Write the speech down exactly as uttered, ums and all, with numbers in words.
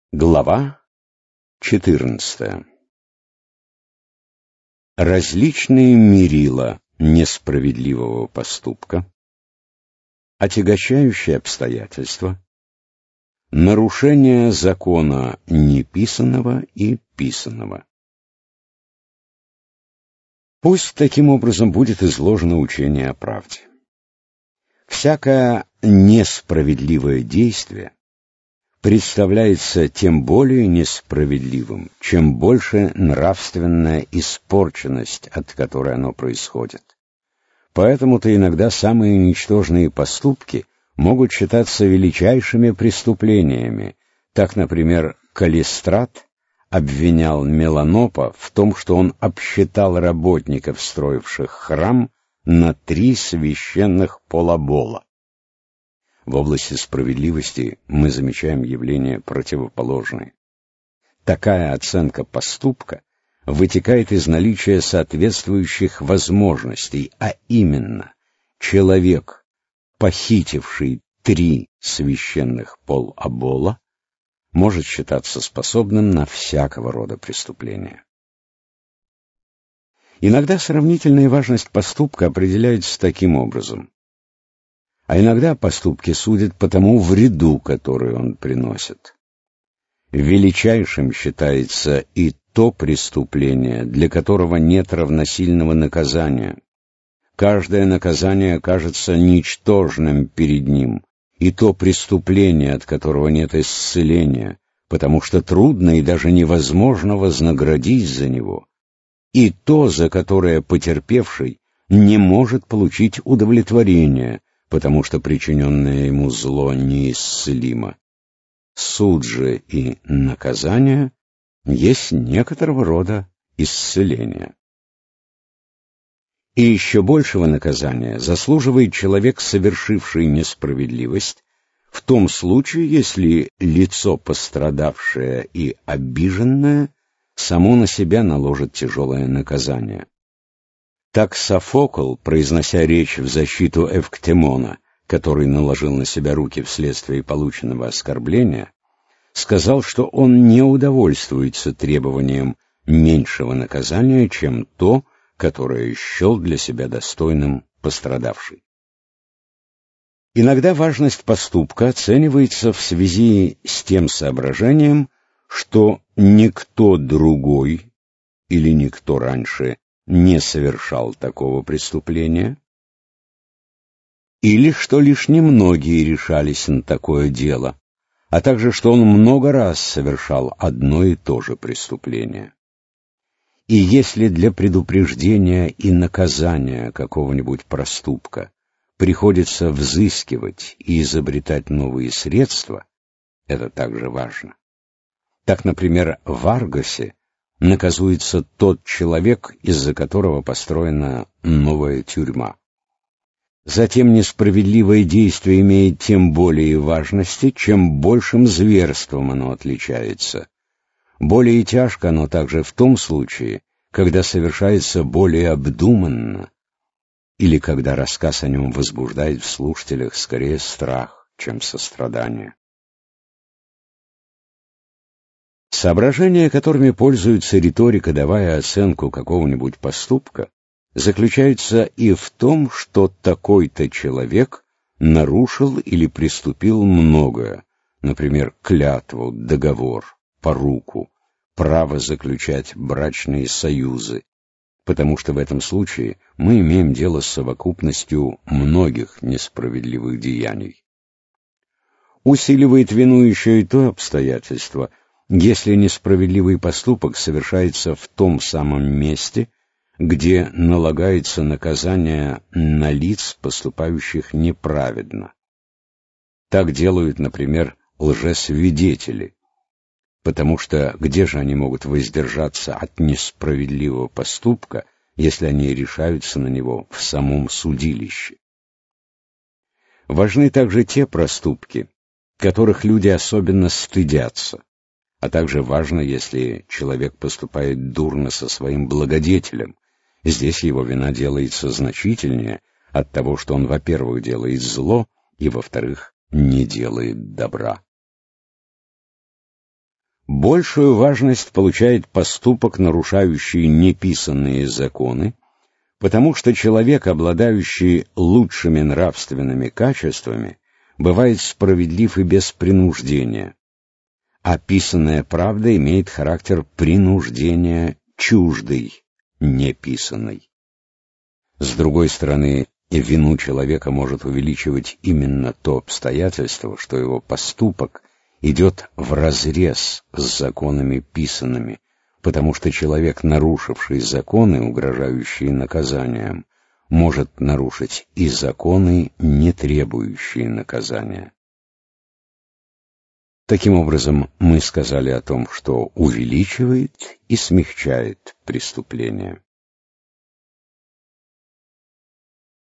Глава четырнадцатая. Различные мерила несправедливого поступка, отягощающие обстоятельства, нарушение закона неписаного и писаного. Пусть таким образом будет изложено учение о правде. Всякое несправедливое действие представляется тем более несправедливым, чем больше нравственная испорченность, от которой оно происходит. Поэтому-то иногда самые ничтожные поступки могут считаться величайшими преступлениями. Так, например, Калистрат обвинял Меланопа в том, что он обсчитал работников, строивших храм, на три священных полобола. В области справедливости мы замечаем явления противоположные. Такая оценка поступка вытекает из наличия соответствующих возможностей, а именно, человек, похитивший три священных полобола, может считаться способным на всякого рода преступления. Иногда сравнительная важность поступка определяется таким образом. А иногда поступки судят по тому вреду, который он приносит. Величайшим считается и то преступление, для которого нет равносильного наказания. Каждое наказание кажется ничтожным перед ним, и то преступление, от которого нет исцеления, потому что трудно и даже невозможно вознаградить за него, и то, за которое потерпевший не может получить удовлетворения, потому что причиненное ему зло неисцелимо. Суд же и наказание есть некоторого рода исцеление. И еще большего наказания заслуживает человек, совершивший несправедливость, в том случае, если лицо пострадавшее и обиженное само на себя наложит тяжелое наказание. Так Софокл, произнося речь в защиту Эвктемона, который наложил на себя руки вследствие полученного оскорбления, сказал, что он не удовольствуется требованием меньшего наказания, чем то, которое счел для себя достойным пострадавший. Иногда важность поступка оценивается в связи с тем соображением, что никто другой или никто раньше не совершал такого преступления, или что лишь немногие решались на такое дело, а также что он много раз совершал одно и то же преступление. И если для предупреждения и наказания какого-нибудь проступка приходится взыскивать и изобретать новые средства, это также важно. Так, например, в Аргосе наказуется тот человек, из-за которого построена новая тюрьма. Затем несправедливое действие имеет тем более важности, чем большим зверством оно отличается. Более тяжко оно также в том случае, когда совершается более обдуманно, или когда рассказ о нем возбуждает в слушателях скорее страх, чем сострадание. Соображения, которыми пользуется риторика, давая оценку какого-нибудь поступка, заключаются и в том, что такой-то человек нарушил или приступил многое, например, клятву, договор, поруку, право заключать брачные союзы, потому что в этом случае мы имеем дело с совокупностью многих несправедливых деяний. Усиливает вину еще и то обстоятельство, если несправедливый поступок совершается в том самом месте, где налагается наказание на лиц, поступающих неправедно. Так делают, например, лжесвидетели, потому что где же они могут воздержаться от несправедливого поступка, если они решаются на него в самом судилище? Важны также те проступки, которых люди особенно стыдятся, а также важно, если человек поступает дурно со своим благодетелем. Здесь его вина делается значительнее от того, что он, во-первых, делает зло, и, во-вторых, не делает добра. Большую важность получает поступок, нарушающий неписанные законы, потому что человек, обладающий лучшими нравственными качествами, бывает справедлив и без принуждения, а писанная правда имеет характер принуждения чуждой, неписанной. С другой стороны, вину человека может увеличивать именно то обстоятельство, что его поступок идет вразрез с законами писанными, потому что человек, нарушивший законы, угрожающие наказанием, может нарушить и законы, не требующие наказания. Таким образом, мы сказали о том, что увеличивает и смягчает преступление.